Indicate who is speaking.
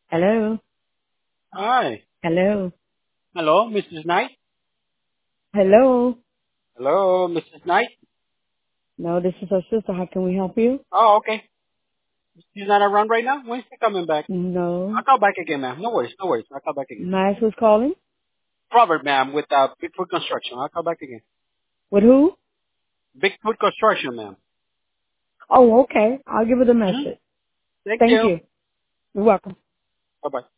Speaker 1: Hello.
Speaker 2: Hi.
Speaker 1: Hello.
Speaker 2: Hello, Mrs. Knight.
Speaker 1: Hello.
Speaker 2: Hello, Mrs. Knight.
Speaker 1: No, this is her sister. How can we help you?
Speaker 2: Oh, okay. She's not around right now? When's she coming back?
Speaker 1: No.
Speaker 2: I'll call back again, ma'am. No worries, no worries. I'll call back again.
Speaker 1: Nice who's calling?
Speaker 2: Robert, ma'am, with Bigfoot Construction. I'll call back again.
Speaker 1: With who?
Speaker 2: Bigfoot Construction, ma'am.
Speaker 1: Oh, okay. I'll give her the
Speaker 2: Mm-hmm.
Speaker 1: message.
Speaker 2: Thank
Speaker 1: Thank
Speaker 2: you.
Speaker 1: you. You're welcome.
Speaker 2: Bye-bye.